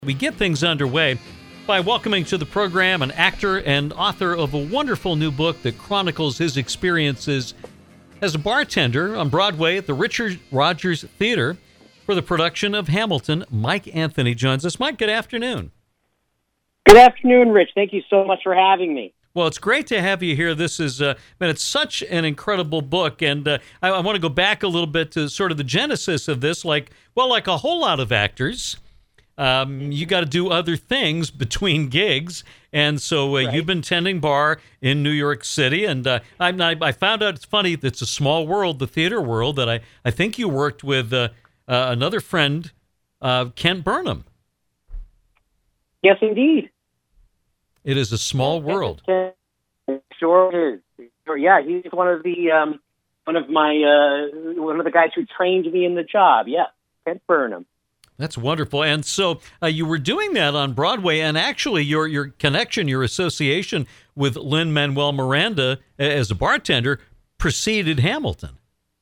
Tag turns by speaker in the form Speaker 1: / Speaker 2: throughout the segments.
Speaker 1: We get things underway by welcoming to the program an actor and author of a wonderful new book that chronicles his experiences as a bartender on Broadway at the Richard Rodgers Theater for the production of Hamilton. Mike Anthony joins us. Mike, good afternoon.
Speaker 2: Good afternoon, Rich. Thank you so much for having me.
Speaker 1: Well, it's great to have you here. This is, it's such an incredible book, and I want to go back a little bit to sort of the genesis of this. Like a whole lot of actors, you got to do other things between gigs, and so
Speaker 2: Right.
Speaker 1: You've been tending bar in New York City, and I found out it's funny. It's a small world, the theater world. That I think you worked with another friend, Kent Burnham.
Speaker 2: Yes, indeed.
Speaker 1: It is a small world.
Speaker 2: Sure is. Sure, yeah, he's one of the guys who trained me in the job. Yeah, Kent Burnham.
Speaker 1: That's wonderful. And so you were doing that on Broadway, and actually your connection, your association with Lin-Manuel Miranda as a bartender preceded Hamilton.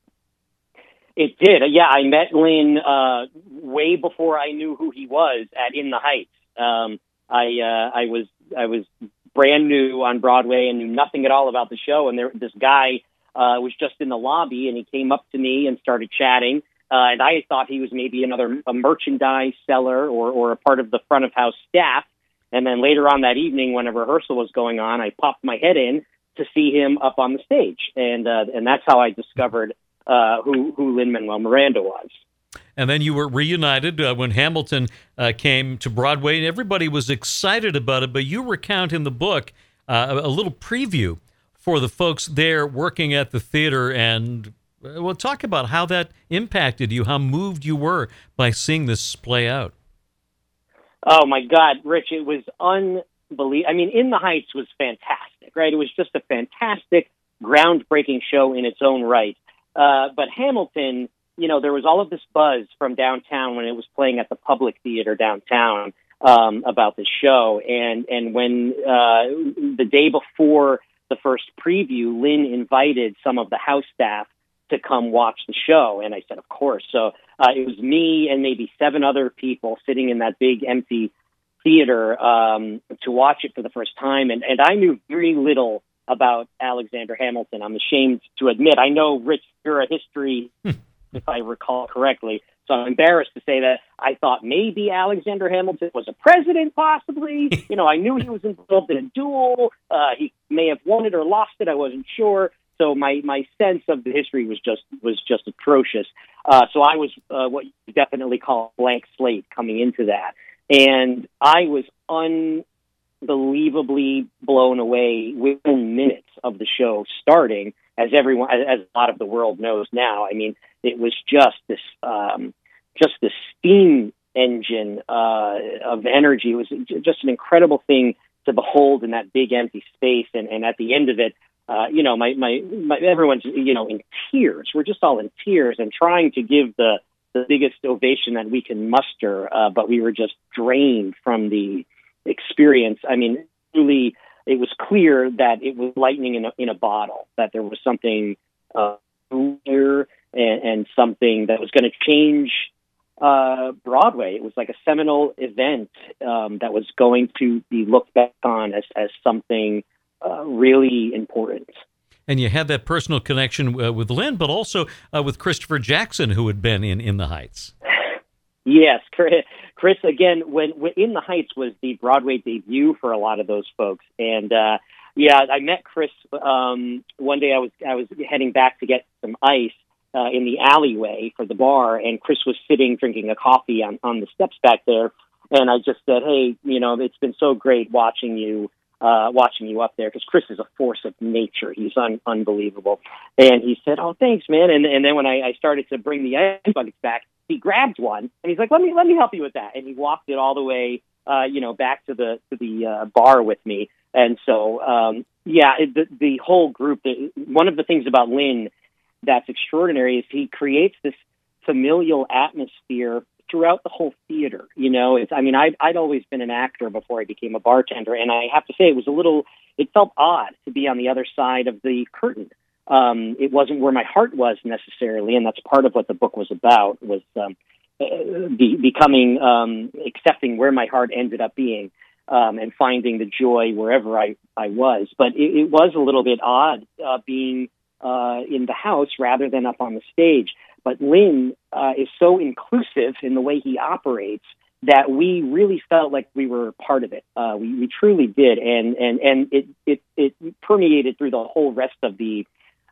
Speaker 2: It did. Yeah, I met Lin way before I knew who he was at In the Heights. I was brand new on Broadway and knew nothing at all about the show. And this guy was just in the lobby, and he came up to me and started chatting. And I thought he was maybe a merchandise seller or a part of the front of house staff. And then later on that evening, when a rehearsal was going on, I popped my head in to see him up on the stage. And that's how I discovered who Lin-Manuel Miranda was.
Speaker 1: And then you were reunited when Hamilton came to Broadway, and everybody was excited about it. But you recount in the book a little preview for the folks there working at the theater, and we'll talk about how that impacted you, how moved you were by seeing this play out.
Speaker 2: Oh, my God, Rich, it was unbelievable. I mean, In the Heights was fantastic, right? It was just a fantastic, groundbreaking show in its own right. But Hamilton, there was all of this buzz from downtown when it was playing at the Public Theater downtown about the show. And when the day before the first preview, Lin invited some of the house staff to come watch the show. And I said, of course. So it was me and maybe 7 other people sitting in that big empty theater to watch it for the first time. And I knew very little about Alexander Hamilton. I'm ashamed to admit. I know, Rich, you're a history, if I recall correctly. So I'm embarrassed to say that I thought maybe Alexander Hamilton was a president, possibly. I knew he was involved in a duel. He may have won it or lost it. I wasn't sure. So my sense of the history was just atrocious. So I was what you definitely call a blank slate coming into that. And I was unbelievably blown away within minutes of the show starting, as a lot of the world knows now. I mean, it was just this steam engine of energy. It was just an incredible thing to behold in that big empty space. And at the end of it, everyone's, in tears. We're just all in tears and trying to give the biggest ovation that we can muster. But we were just drained from the experience. I mean, really, it was clear that it was lightning in a bottle, that there was something here and something that was going to change Broadway. It was like a seminal event that was going to be looked back on as something really important.
Speaker 1: And you had that personal connection with Lin, but also with Christopher Jackson, who had been in the Heights.
Speaker 2: Yes, Chris, again, when In the Heights was the Broadway debut for a lot of those folks. And I met Chris one day. I was heading back to get some ice in the alleyway for the bar, and Chris was sitting drinking a coffee on the steps back there. And I just said, hey, it's been so great watching you up there, because Chris is a force of nature. He's unbelievable. And he said, oh, thanks, man. And then when I started to bring the ice buckets back, he grabbed one and he's like, let me help you with that. And he walked it all the way, back to the bar with me. And so, the whole group, one of the things about Lin that's extraordinary is he creates this familial atmosphere throughout the whole theater. I'd always been an actor before I became a bartender, and I have to say it felt odd to be on the other side of the curtain. It wasn't where my heart was necessarily, and that's part of what the book was about, was becoming accepting where my heart ended up being, and finding the joy wherever I was. But it was a little bit odd being in the house rather than up on the stage. But Lin is so inclusive in the way he operates that we really felt like we were part of it. We truly did, and it permeated through the whole rest of the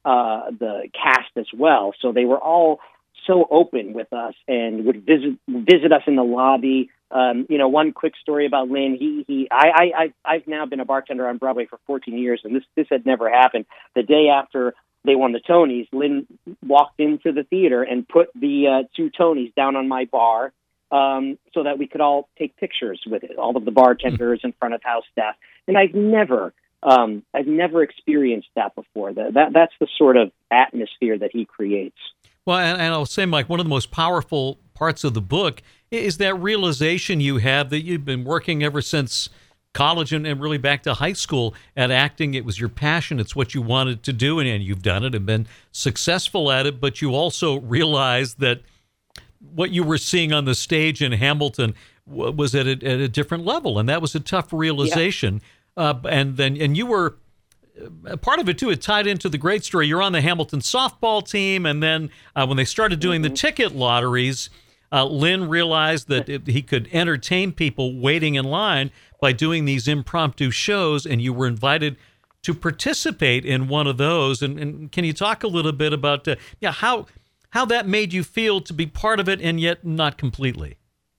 Speaker 2: cast as well. So they were all so open with us and would visit us in the lobby. One quick story about Lin. I've now been a bartender on Broadway for 14 years, and this had never happened. The day after they won the Tonys, Lin walked into the theater and put the 2 Tonys down on my bar, so that we could all take pictures with it, all of the bartenders in front of house staff. And I've never experienced that before. That's the sort of atmosphere that he creates.
Speaker 1: Well, and I'll say, Mike, one of the most powerful parts of the book is that realization you have that you've been working ever since college and really back to high school at acting. It was your passion. It's what you wanted to do, and you've done it and been successful at it. But you also realized that what you were seeing on the stage in Hamilton was at a different level, and that was a tough realization. Yeah. And you were part of it too. It tied into the great story. You're on the Hamilton softball team, and then when they started doing the ticket lotteries, Lin realized that he could entertain people waiting in line by doing these impromptu shows, and you were invited to participate in one of those. And can you talk a little bit about how that made you feel to be part of it and yet not completely?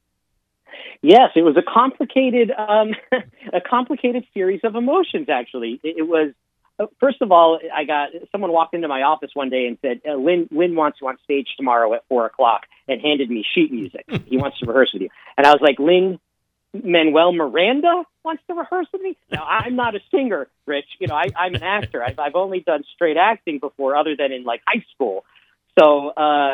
Speaker 2: Yes, it was a complicated series of emotions. Actually, it was. First of all, someone walked into my office one day and said, Lin wants you on stage tomorrow at 4:00, and handed me sheet music. He wants to rehearse with you. And I was like, Lin-Manuel Miranda wants to rehearse with me? Now, I'm not a singer, Rich. I'm an actor. I've only done straight acting before, other than in high school. So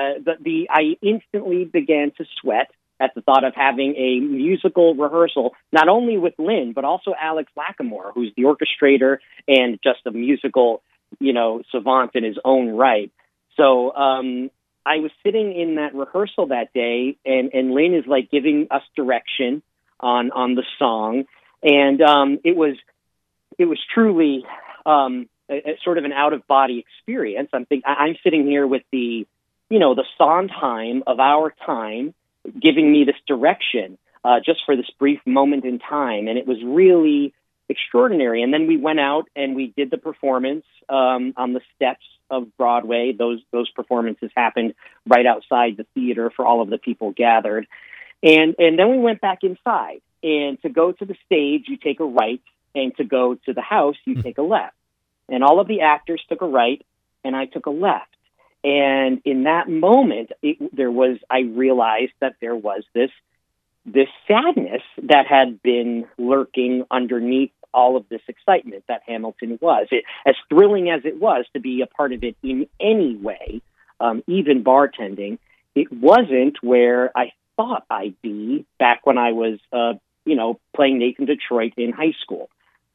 Speaker 2: I instantly began to sweat at the thought of having a musical rehearsal, not only with Lin, but also Alex Lacamoire, who's the orchestrator and just a musical, savant in his own right. So I was sitting in that rehearsal that day, and Lin is giving us direction on the song, and it was truly a sort of an out of body experience. I'm sitting here with the Sondheim of our time, giving me this direction just for this brief moment in time. And it was really extraordinary. And then we went out and we did the performance on the steps of Broadway. Those performances happened right outside the theater for all of the people gathered. And then we went back inside. And to go to the stage, you take a right. And to go to the house, you take a left. And all of the actors took a right, and I took a left. And in that moment, I realized that there was this sadness that had been lurking underneath all of this excitement that Hamilton was. As thrilling as it was to be a part of it in any way, even bartending, it wasn't where I thought I'd be back when I was, playing Nathan Detroit in high school.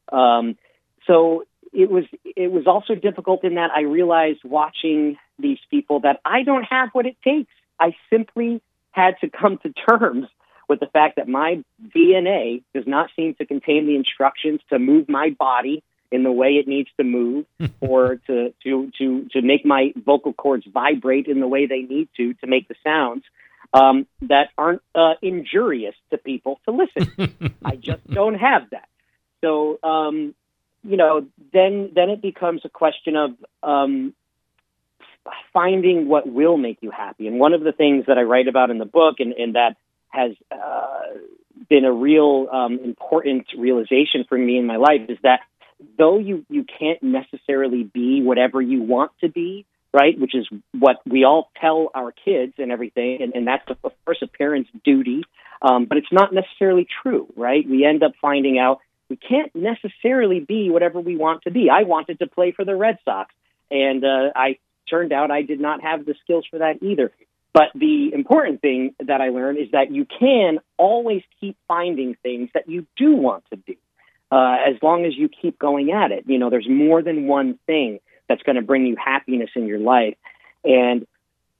Speaker 2: So it was also difficult in that I realized, watching these people, that I don't have what it takes. I simply had to come to terms with the fact that my DNA does not seem to contain the instructions to move my body in the way it needs to move, or to make my vocal cords vibrate in the way they need to make the sounds that aren't injurious to people to listen. I just don't have that. So, then it becomes a question of finding what will make you happy. And one of the things that I write about in the book, and that has been a real important realization for me in my life, is that though you can't necessarily be whatever you want to be, right, which is what we all tell our kids and everything, and that's, of course, a parent's duty, but it's not necessarily true, right? We end up finding out we can't necessarily be whatever we want to be. I wanted to play for the Red Sox, and I turned out I did not have the skills for that either. But the important thing that I learned is that you can always keep finding things that you do want to do, as long as you keep going at it. There's more than one thing that's going to bring you happiness in your life. And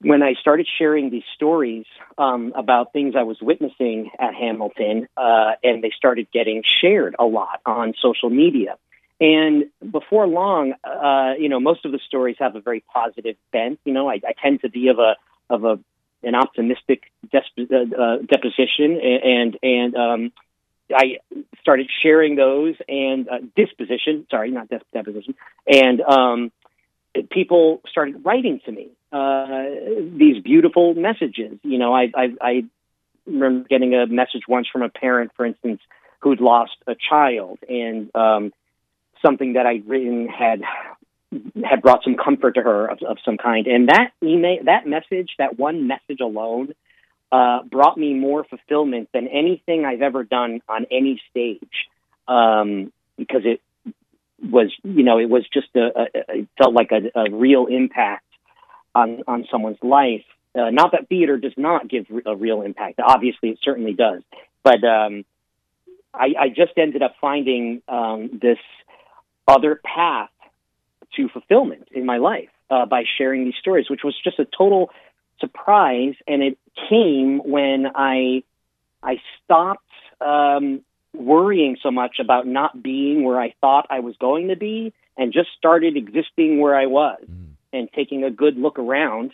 Speaker 2: when I started sharing these stories about things I was witnessing at Hamilton, and they started getting shared a lot on social media. And before long, most of the stories have a very positive bent. I tend to be of an optimistic deposition, and I started sharing those and disposition. Sorry, not deposition. And people started writing to me these beautiful messages. I remember getting a message once from a parent, for instance, who'd lost a child, and something that I'd written had brought some comfort to her of some kind. And that message, that one message alone, brought me more fulfillment than anything I've ever done on any stage, because it was just it felt like a real impact on someone's life. Not that theater does not give a real impact. Obviously, it certainly does. But I just ended up finding this other path to fulfillment in my life by sharing these stories, which was just a total surprise. And it came when I stopped worrying so much about not being where I thought I was going to be, and just started existing where I was, and taking a good look around,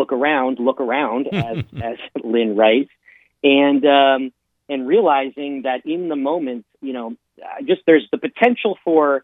Speaker 2: as Lynn writes, and realizing that in the moment, there's the potential for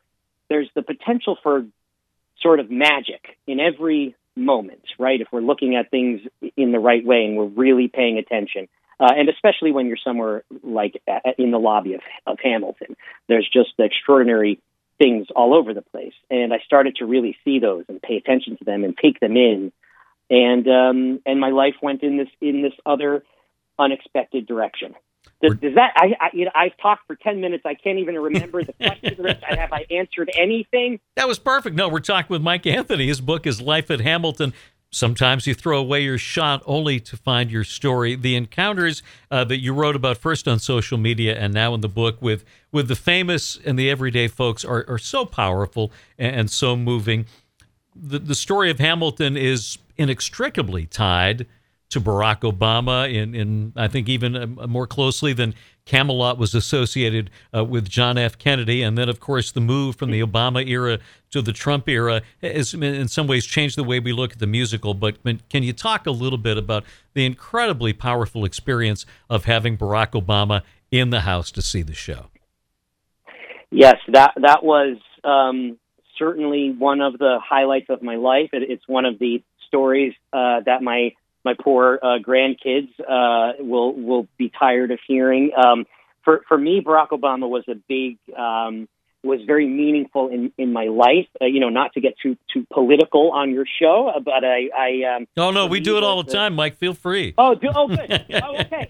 Speaker 2: sort of magic in every moment, right? If we're looking at things in the right way and we're really paying attention. And especially when you're somewhere like in the lobby of Hamilton, there's just extraordinary things all over the place. And I started to really see those and pay attention to them and take them in. And my life went in this other unexpected direction. Does that? I've talked for 10 minutes. I can't even remember the question. Have I answered anything?
Speaker 1: That was perfect. No, we're talking with Mike Anthony. His book is Life at Hamilton. Sometimes you throw away your shot only to find your story. The encounters that you wrote about first on social media and now in the book with the famous and the everyday folks are so powerful and so moving. The story of Hamilton is inextricably tied to Barack Obama in I think even more closely than Camelot was associated with John F. Kennedy. And then, of course, the move from the Obama era to the Trump era has in some ways changed the way we look at the musical. But can you talk a little bit about the incredibly powerful experience of having Barack Obama in the house to see the show?
Speaker 2: Yes, that was certainly one of the highlights of my life. It's one of the stories that my poor grandkids will be tired of hearing. For me, Barack Obama was very meaningful in my life. Not to get too political on your show, but I.
Speaker 1: No, we do it all the time, Mike. Feel free.
Speaker 2: Oh, good. Oh, okay.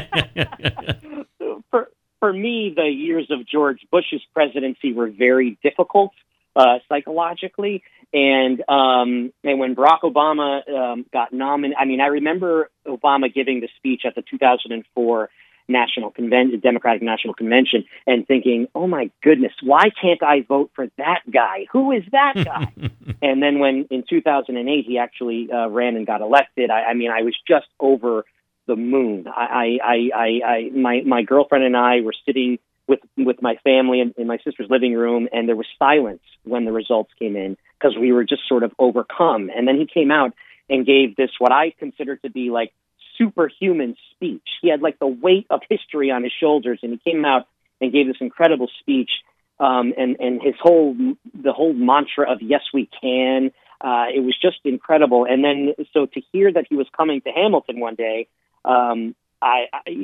Speaker 2: For me, the years of George Bush's presidency were very difficult psychologically. And when Barack Obama got nominated, I remember Obama giving the speech at the 2004 Democratic National Convention and thinking, oh my goodness, why can't I vote for that guy? Who is that guy? And then when in 2008 he actually ran and got elected, I was just over the moon. My girlfriend and I were sitting with my family in my sister's living room, and there was silence when the results came in because we were just sort of overcome. And then he came out and gave this, what I consider to be like superhuman speech. He had like the weight of history on his shoulders, and he came out and gave this incredible speech. And the whole mantra of "Yes, we can." It was just incredible. And then, so to hear that he was coming to Hamilton one day, I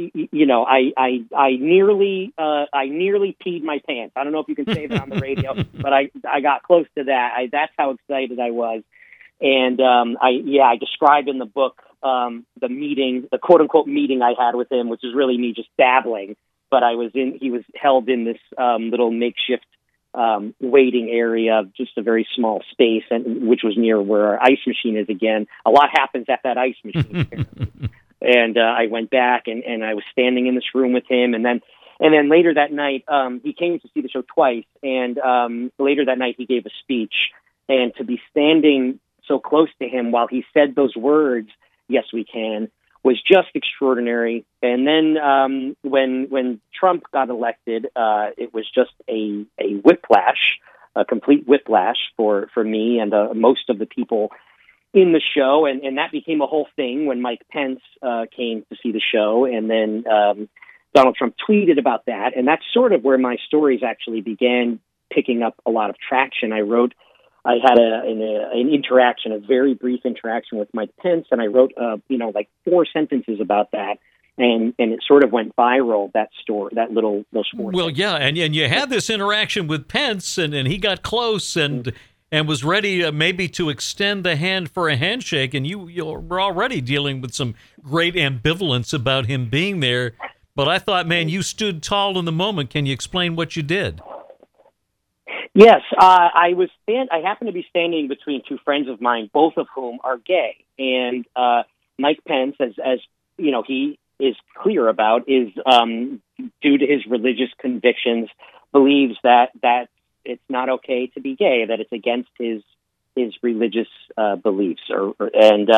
Speaker 2: nearly peed my pants. I don't know if you can say that on the radio, but I got close to that. That's how excited I was. And I describe in the book the meeting, the quote unquote meeting I had with him, which is really me just babbling. But he was held in this little makeshift waiting area, just a very small space, and which was near where our ice machine is again. A lot happens at that ice machine. And I went back and I was standing in this room with him. And then later that night, he came to see the show twice. And later that night, he gave a speech. And to be standing so close to him while he said those words, "Yes, we can," was just extraordinary. And then when Trump got elected, it was just a whiplash, a complete whiplash for me and most of the people in the show. And that became a whole thing when Mike Pence came to see the show. And then Donald Trump tweeted about that. And that's sort of where my stories actually began picking up a lot of traction. I had an interaction, a very brief interaction with Mike Pence, and I wrote, like 4 sentences about that, and it sort of went viral. Those 4.
Speaker 1: Well, yeah, and you had this interaction with Pence, and he got close and was ready maybe to extend the hand for a handshake, and you were already dealing with some great ambivalence about him being there. But I thought, man, you stood tall in the moment. Can you explain what you did?
Speaker 2: Yes, I happened to be standing between 2 friends of mine, both of whom are gay, and Mike Pence, as you know, he is clear about, is due to his religious convictions, believes that it's not okay to be gay, that it's against his religious beliefs, and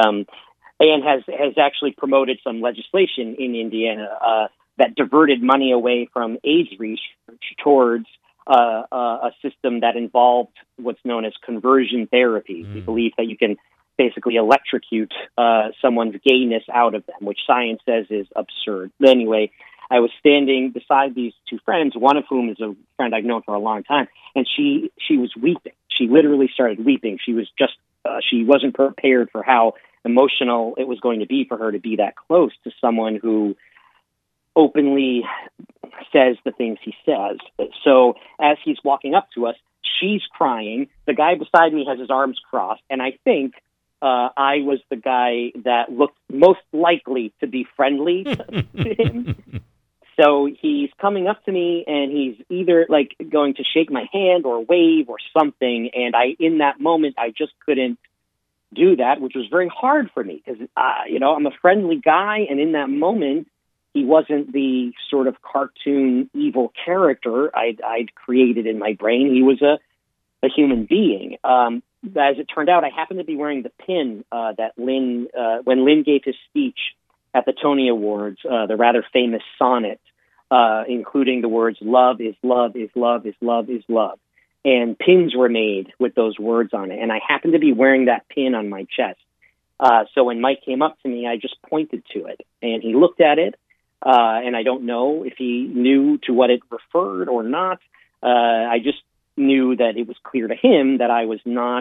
Speaker 2: has actually promoted some legislation in Indiana that diverted money away from AIDS research towards a system that involved what's known as conversion therapy. The belief that you can basically electrocute someone's gayness out of them, which science says is absurd. But anyway, I was standing beside these 2 friends, one of whom is a friend I've known for a long time, and she was weeping. She literally started weeping. She was just she wasn't prepared for how emotional it was going to be for her to be that close to someone who openly says the things he says. So as he's walking up to us, she's crying. The guy beside me has his arms crossed, and I think I was the guy that looked most likely to be friendly to him. So he's coming up to me, and he's either like going to shake my hand or wave or something. And in that moment, I just couldn't do that, which was very hard for me because, I'm a friendly guy. And in that moment, he wasn't the sort of cartoon evil character I'd created in my brain. He was a human being. As it turned out, I happened to be wearing the pin that when Lin gave his speech at the Tony Awards, the rather famous sonnet, including the words, "Love is love is love is love is love." And pins were made with those words on it. And I happened to be wearing that pin on my chest. So when Mike came up to me, I just pointed to it. And he looked at it. And I don't know if he knew to what it referred or not. I just knew that it was clear to him that I was not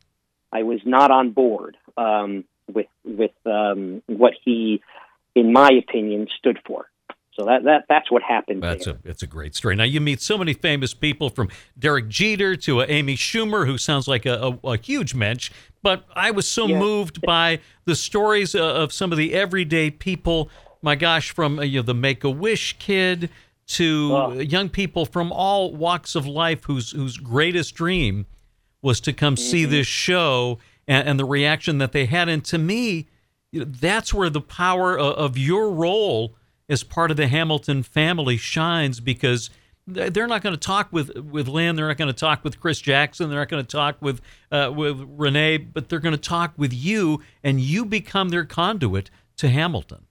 Speaker 2: on board with what he, in my opinion, stood for. So that's what happened.
Speaker 1: That's a great story. Now you meet so many famous people, from Derek Jeter to Amy Schumer, who sounds like a huge mensch. But I was so moved by the stories of some of the everyday people. My gosh, from the Make-A-Wish kid to young people from all walks of life whose greatest dream was to come see this show, and the reaction that they had. And to me, that's where the power of your role as part of the Hamilton family shines, because they're not going to talk with Lin, they're not going to talk with Chris Jackson, they're not going to talk with Renee, but they're going to talk with you, and you become their conduit to Hamilton.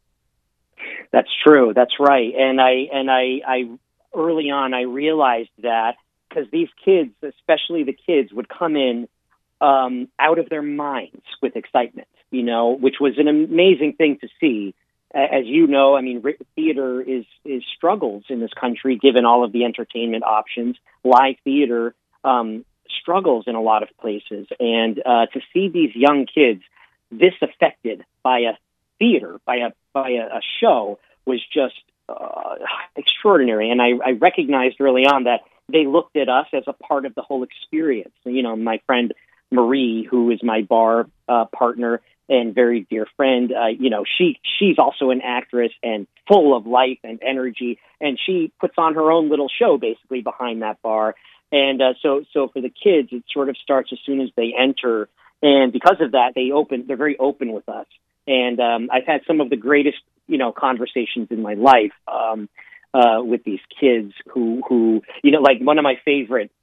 Speaker 2: That's true. That's right. And I early on, I realized that because these kids, especially the kids, would come in out of their minds with excitement, which was an amazing thing to see. As you know, I mean, theater is struggles in this country, given all of the entertainment options. Live theater struggles in a lot of places. And to see these young kids this affected by a theater, by a show, was just extraordinary. And I recognized early on that they looked at us as a part of the whole experience. My friend Marie, who is my bar partner and very dear friend, she's also an actress and full of life and energy, and she puts on her own little show basically behind that bar. And so for the kids, it sort of starts as soon as they enter, and because of that, they're very open with us. And I've had some of the greatest, conversations in my life with these kids who, like one of my favorite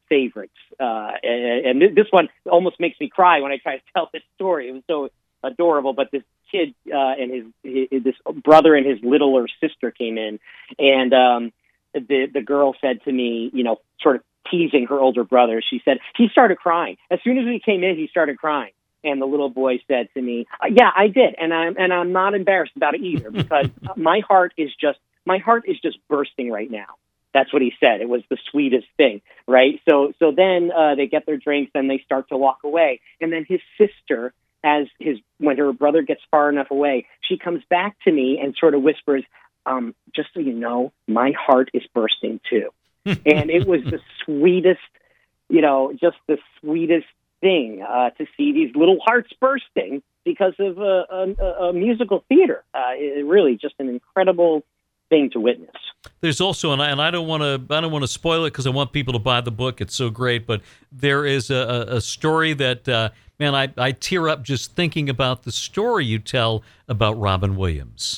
Speaker 2: favorites. And this one almost makes me cry when I try to tell this story. It was so adorable. But this kid and this brother and his littler sister came in, and the girl said to me, sort of teasing her older brother, she said, he started crying. As soon as we came in, he started crying. And the little boy said to me, yeah, I did. And I'm not embarrassed about it either, because my heart is just bursting right now. That's what he said. It was the sweetest thing, right? So then they get their drinks and they start to walk away. And then his sister, when her brother gets far enough away, she comes back to me and sort of whispers, just so you know, my heart is bursting too. And it was the sweetest, just the sweetest thing to see these little hearts bursting because of a musical theater. It really just an incredible thing to witness.
Speaker 1: There's also, and I don't want to spoil it because I want people to buy the book. It's so great, but there is a story that man, I tear up just thinking about the story you tell about Robin Williams.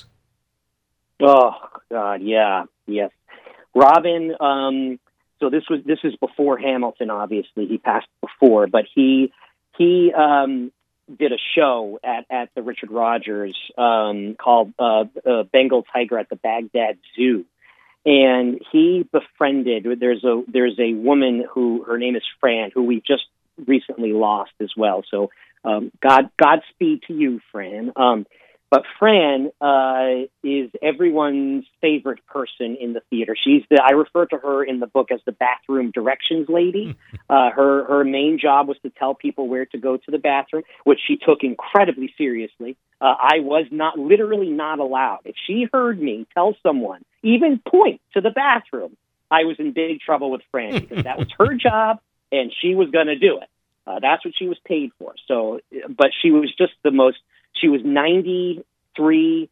Speaker 2: Oh God, yeah, yes, Robin. So this is before Hamilton. Obviously, he passed before, but he did a show at the Richard Rodgers called Bengal Tiger at the Baghdad Zoo, and he befriended. There's a woman who her name is Fran, who we just recently lost as well. So Godspeed to you, Fran. But Fran is everyone's favorite person in the theater. I refer to her in the book as the bathroom directions lady. Her main job was to tell people where to go to the bathroom, which she took incredibly seriously. I was literally not allowed. If she heard me tell someone, even point to the bathroom, I was in big trouble with Fran, because that was her job and she was going to do it. That's what she was paid for. So, but she was just she was 93,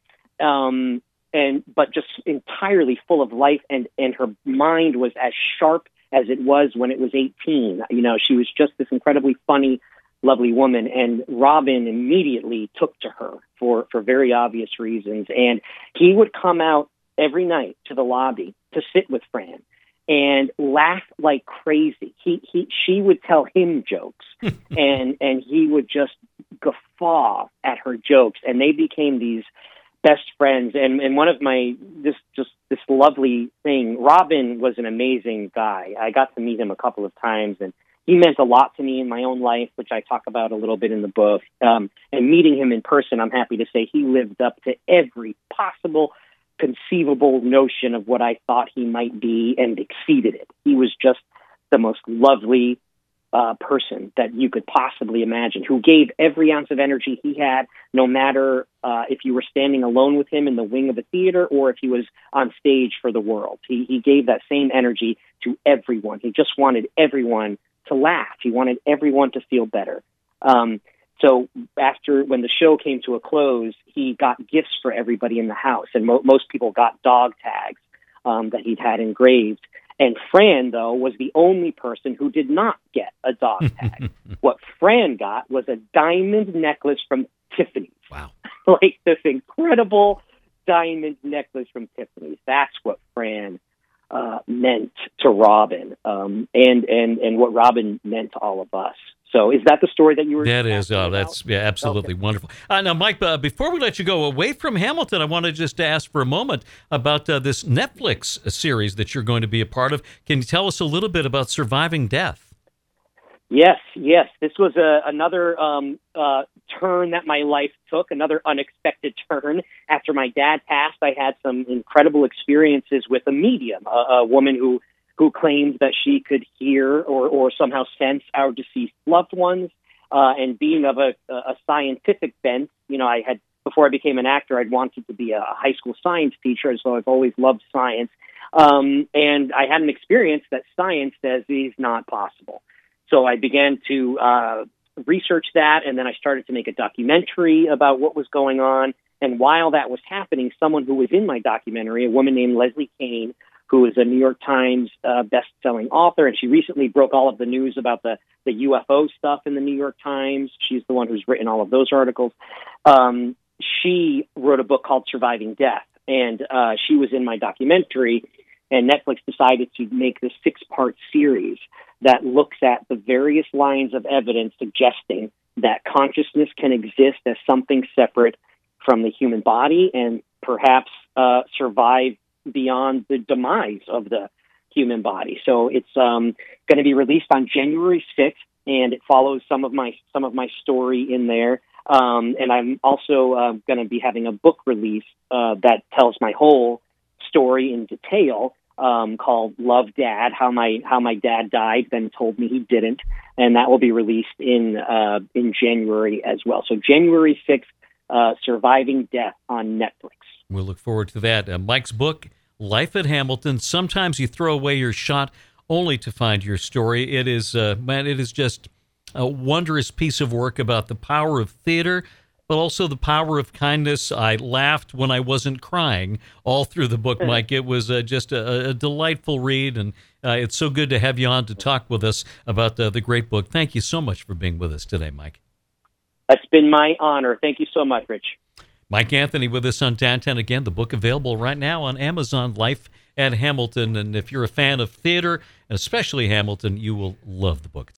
Speaker 2: but just entirely full of life, and her mind was as sharp as it was when it was 18. She was just this incredibly funny, lovely woman, and Robin immediately took to her for very obvious reasons. And he would come out every night to the lobby to sit with Fran and laugh like crazy. She would tell him jokes, and he would just guffaw at her jokes, and they became these best friends. And one of this lovely thing, Robin was an amazing guy. I got to meet him a couple of times, and he meant a lot to me in my own life, which I talk about a little bit in the book. And meeting him in person, I'm happy to say he lived up to every possible conceivable notion of what I thought he might be, and exceeded it. He was just the most lovely person that you could possibly imagine, who gave every ounce of energy he had, no matter if you were standing alone with him in the wing of a theater or if he was on stage for the world. He gave that same energy to everyone. He just wanted everyone to laugh. He wanted everyone to feel better. So when the show came to a close, he got gifts for everybody in the house, and most people got dog tags that he'd had engraved. And Fran, though, was the only person who did not get a dog tag. What Fran got was a diamond necklace from Tiffany's.
Speaker 1: Wow.
Speaker 2: Like this incredible diamond necklace from Tiffany's. That's what Fran meant to Robin, and what Robin meant to all of us. So is that the story that you were?
Speaker 1: That is. That's absolutely wonderful. Now, Mike, before we let you go, away from Hamilton, I wanted just to ask for a moment about this Netflix series that you're going to be a part of. Can you tell us a little bit about Surviving Death?
Speaker 2: Yes. This was another turn that my life took, another unexpected turn. After my dad passed, I had some incredible experiences with a medium, a woman who claimed that she could hear or somehow sense our deceased loved ones. And being of a scientific bent, before I became an actor, I'd wanted to be a high school science teacher, so I've always loved science. And I had an experience that science says is not possible. So I began to research that, and then I started to make a documentary about what was going on. And while that was happening, someone who was in my documentary, a woman named Leslie Kane, who is a New York Times best-selling author, and she recently broke all of the news about the UFO stuff in the New York Times. She's the one who's written all of those articles. She wrote a book called Surviving Death, and she was in my documentary, and Netflix decided to make this 6-part series that looks at the various lines of evidence suggesting that consciousness can exist as something separate from the human body and perhaps survive beyond the demise of the human body. So it's going to be released on January 6th, and it follows some of my story in there. And I'm also going to be having a book release that tells my whole story in detail, called Love Dad, how my dad died, then told me he didn't, and that will be released in January as well. So January 6th, Surviving Death on Netflix.
Speaker 1: We'll look forward to that. Mike's book, Life at Hamilton. Sometimes you throw away your shot only to find your story. It is, man, it is just a wondrous piece of work about the power of theater, but also the power of kindness. I laughed when I wasn't crying all through the book, Mike. It was just a delightful read, and it's so good to have you on to talk with us about the great book. Thank you so much for being with us today, Mike.
Speaker 2: That's been my honor. Thank you so much, Rich.
Speaker 1: Mike Anthony with us on Downtown. Again, the book available right now on Amazon, Life at Hamilton. And if you're a fan of theater, especially Hamilton, you will love the book.